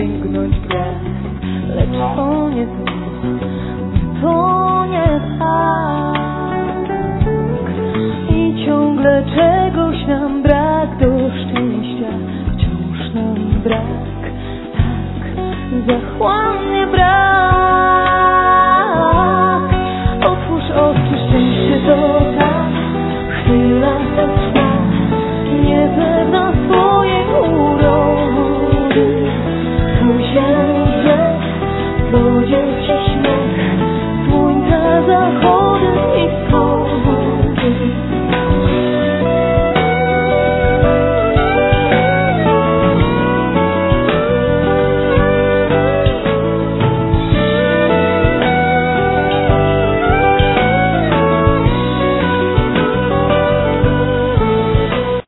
sięgnąć w grę, lecz to nie to, to nie tak. I ciągle czegoś nam brak, do szczęścia wciąż nam brak, tak zachłannie brak. Otwórz oczy, szczęście to tak, chwila tak.